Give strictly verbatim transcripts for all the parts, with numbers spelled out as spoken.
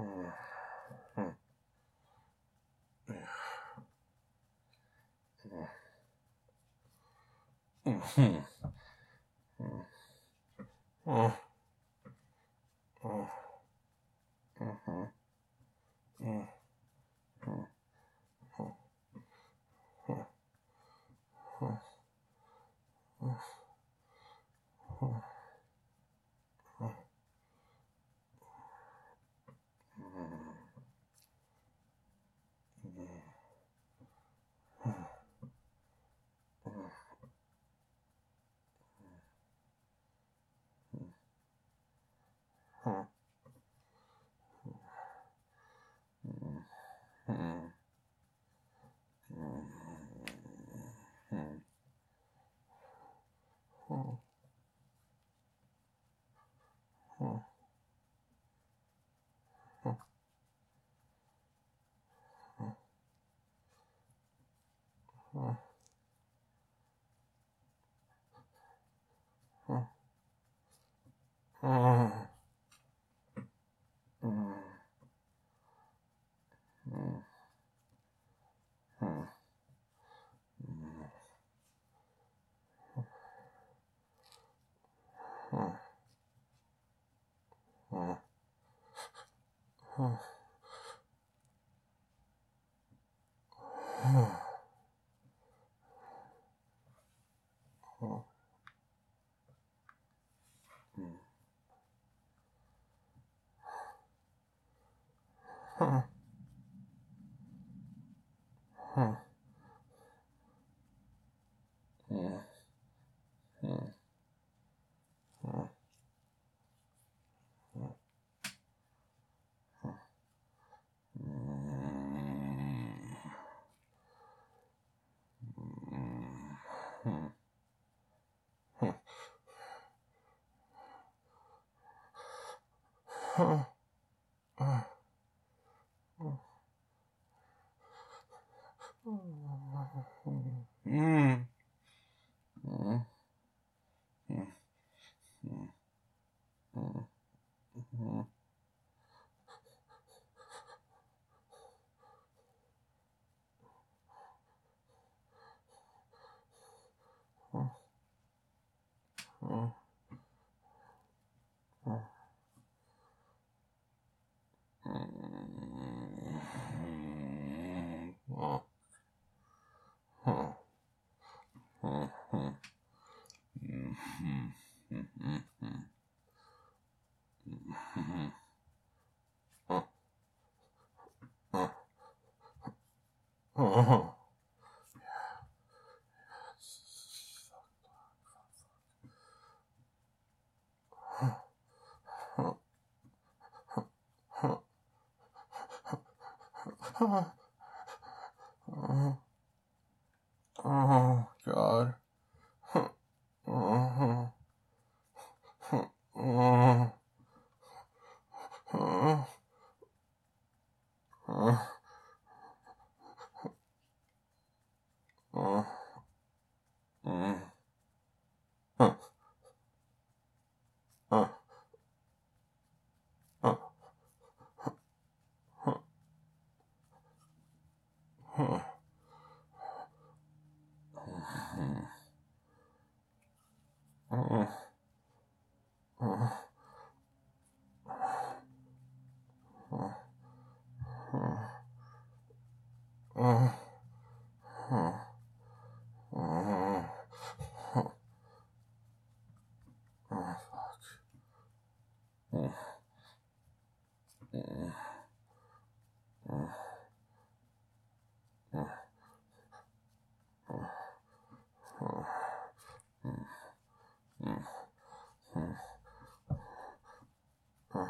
Oh, God. Oh, oh, oh, oh, oh, mm, huh, huh, huh, huh, huh, mhm, uh, uh, uh, uh, uh, uh, uh, uh, uh, uh, uh, uh, uh, mm, mm, uh,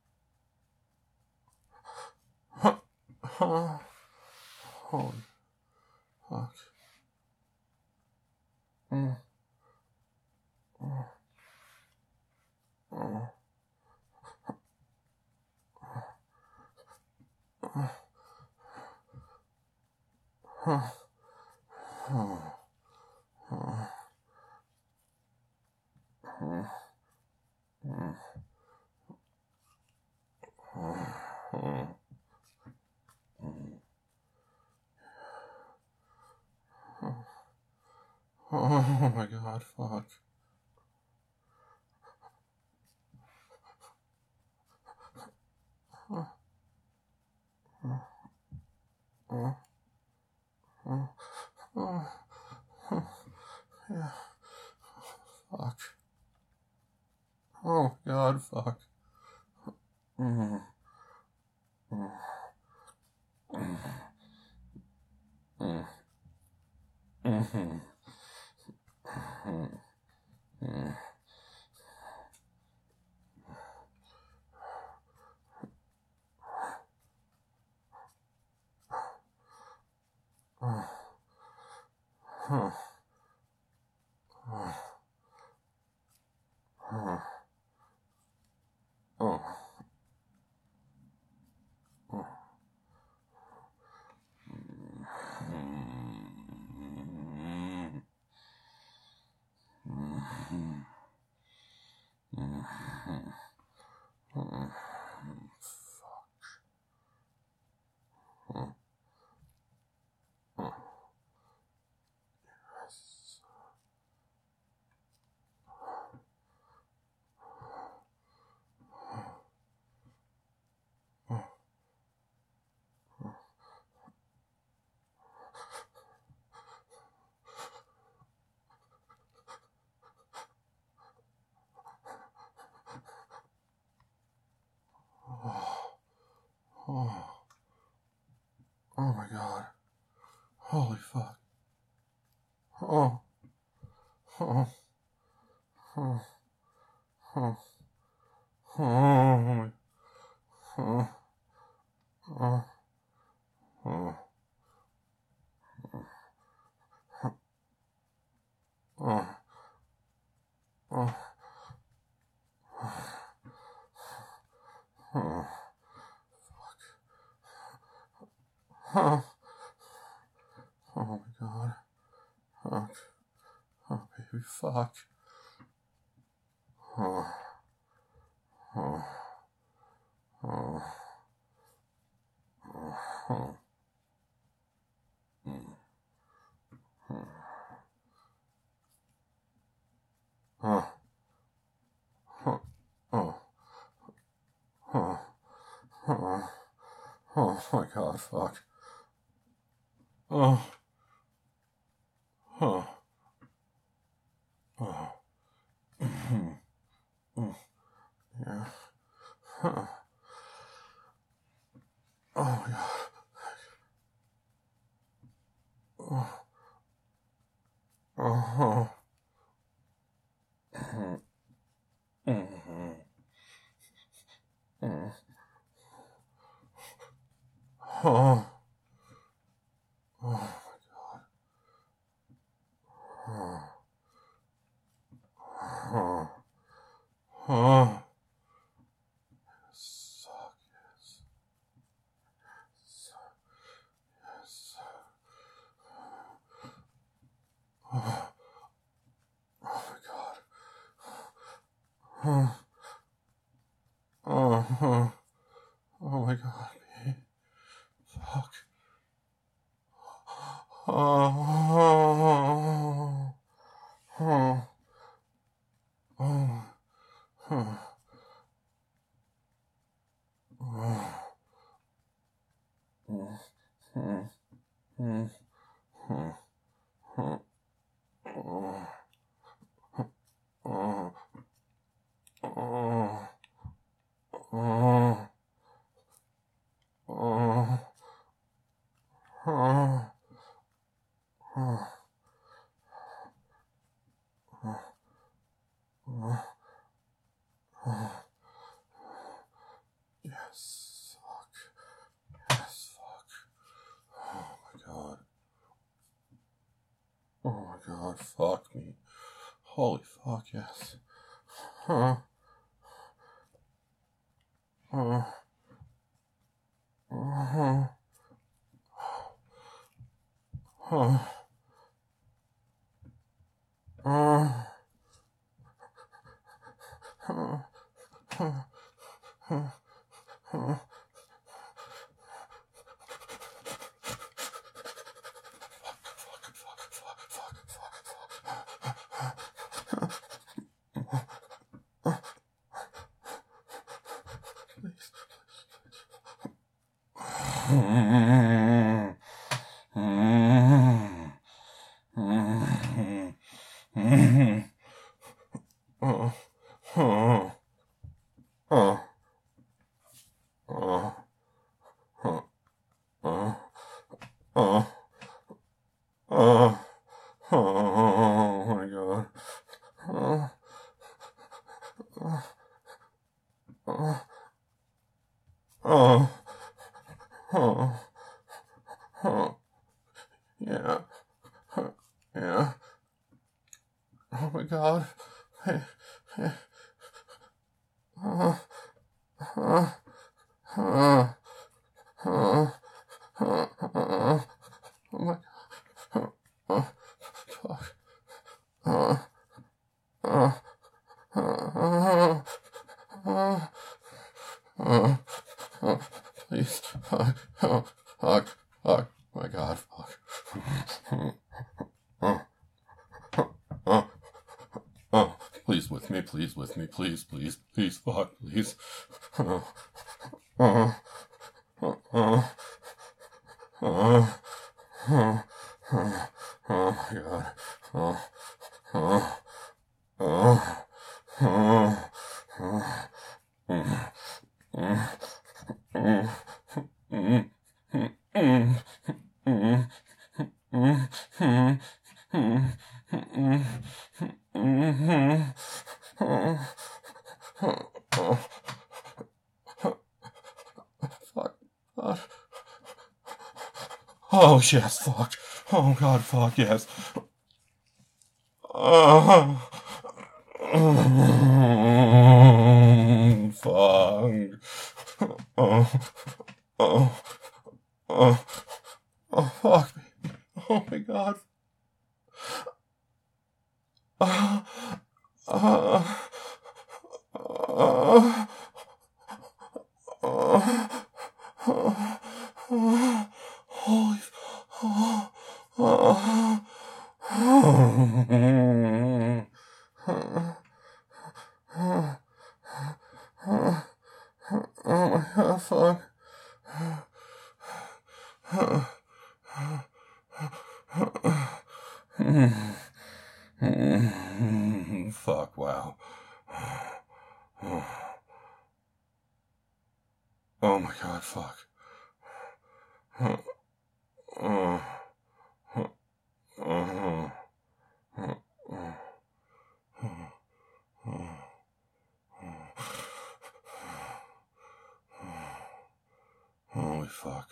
huh, huh, holy fuck. Mm, uh, uh, uh, huh, huh, huh, huh, uh, uh, Oh, oh, oh, oh my God, fuck. Oh, oh, oh, oh, oh, oh, yeah, fuck. Oh God, fuck. Mm, mm, mm, mm, mhm, mm, mm. Oh, oh, oh, oh, oh, oh. Mm, mhm, mhm, mhm. Oh, oh, yes. Oh, oh, oh, oh my God. Holy fuck. Oh, oh, oh, oh, oh, my, oh, oh, oh, oh, oh, oh, oh, oh my God. Fuck. Oh, baby, fuck. Oh, oh, oh, oh, oh, mm, mm, oh, oh, oh, oh, oh, oh my God, fuck. Oh, oh, oh, mm, mm, yeah. Oh, oh my God. Oh, oh, oh, mm, mm, oh, oh my God. Oh, oh, oh. Suck, yes. Suck, yes. Oh, oh my God. Oh, oh, oh, oh my God, babe. Fuck. Oh, oh, oh, oh, oh, oh, oh, oh, oh, oh, oh, oh, oh, oh, oh, oh, oh, oh, oh, oh. Yes, fuck. Yes, fuck. Oh my God. Oh my God, fuck me. Holy fuck, yes. Huh. Uh, uh, uh, uh, uh, uh, uh, uh, Oh my god. Oh. Oh. Oh. Oh. Oh. Yeah. Yeah. Oh my god. Oh. Oh. Oh. Oh. Oh. Oh. Oh my god. Oh. Fuck. Oh. Oh. Oh. Oh. Oh. Oh. Please. Fuck. Oh. Fuck. Fuck. Oh my god. Fuck. Oh. Oh. Oh. Please with me. Please with me. Please. Please. Please. Fuck. Please. Oh. Oh. Oh. Oh. Oh. Oh. Oh. Oh my god. Oh. Oh. Oh. Oh. Oh. Mm. Mm. Mm. Mm. Mm. Mm. Mm. Mm. Mm. Mm. Mm. Oh. Oh. Fuck. God. Oh, yes, fuck. Oh, God, fuck, yes. Oh. Oh, fuck. Oh. Oh. Oh. Oh, fuck me. Oh, my God. Oh. Oh. Oh. Oh. Oh. Oh. Holy. Oh. Oh. Oh. Oh. Oh. Oh my god, fuck. Fuck, wow. Oh my god, fuck. Oh. Oh. Oh. Holy fuck.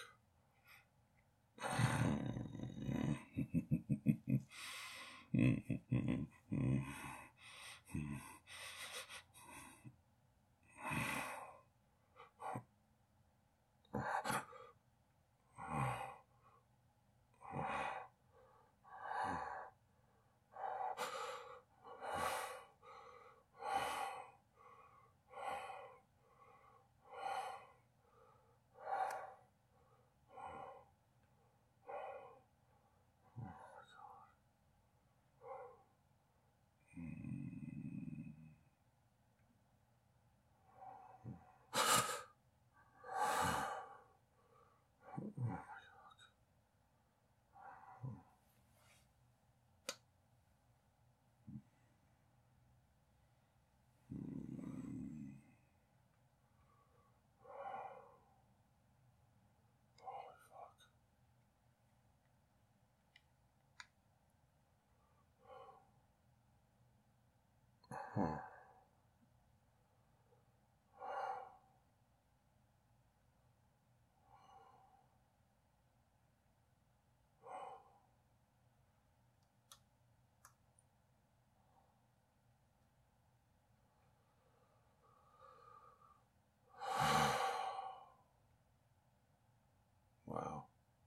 Wow.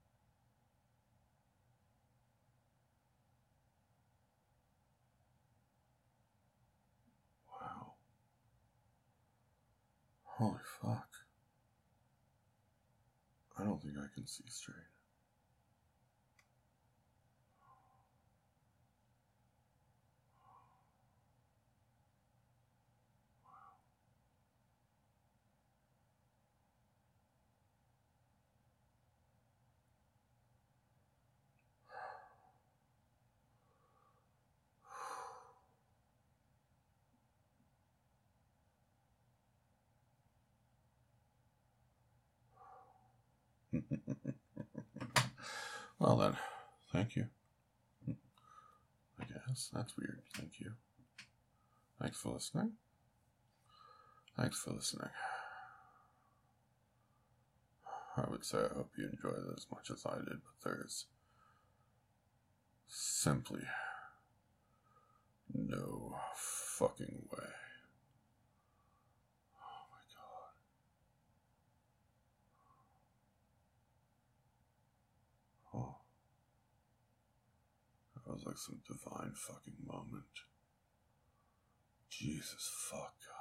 Wow. Holy fuck. I don't think I can see straight. Well then, thank you. I guess that's weird. Thank you. Thanks for listening. Thanks for listening. I would say I hope you enjoyed it as much as I did, but there's simply no fucking way. Oh my god. Oh. That was like some divine fucking moment. Jesus fuck.